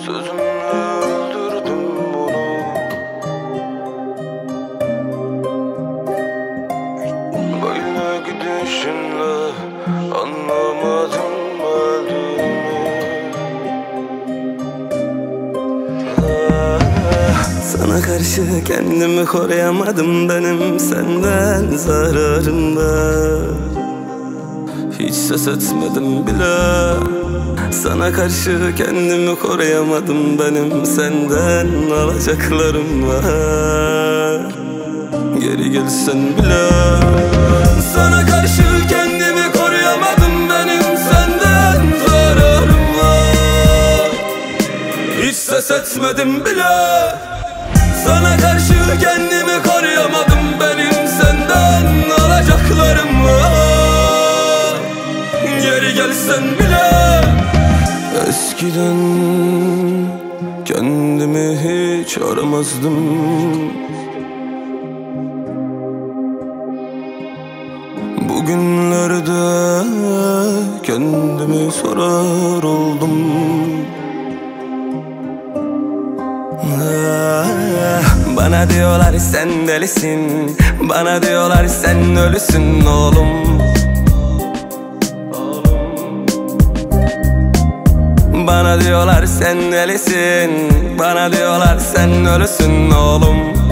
Sözümle öldürdüm bunu. Böyle gidişinle anlamadım öldüğümü. Sana karşı kendimi koruyamadım, benim senden zararım var. Hiç ses etmedim bile. Sana karşı kendimi koruyamadım, benim senden alacaklarım var. Geri gelsen bile. Sana karşı kendimi koruyamadım, benim senden zararım var. Hiç ses etmedim bile. Sana karşı kendimi koruyamadım, benim senden alacaklarım var. Geri gelsen bile. Eskiden kendimi hiç aramazdım. Bugünlerde kendimi sorar oldum. Bana diyorlar sen delisin, bana diyorlar sen ölüsün oğlum. Bana diyorlar sen delisin, bana diyorlar sen ölüsün oğlum.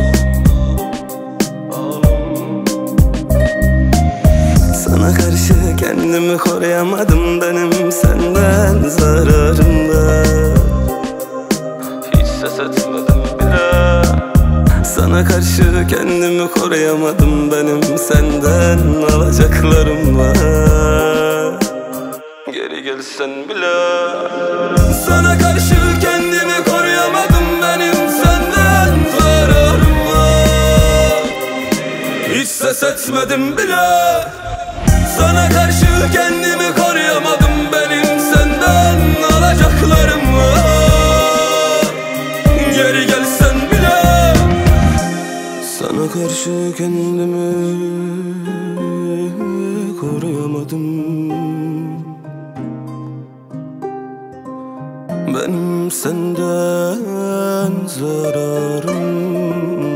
Sana karşı kendimi koruyamadım, benim senden zararım var. Hiç ses etmedim bile. Sana karşı kendimi koruyamadım, benim senden alacaklarım var. Geri gelsen bile. Sana karşı kendimi koruyamadım, benim senden zararım var. Hiç ses etmedim bile. Sana karşı kendimi koruyamadım, benim senden alacaklarım var. Geri gelsen bile. Sana karşı kendimi koruyamadım, benim senden zararım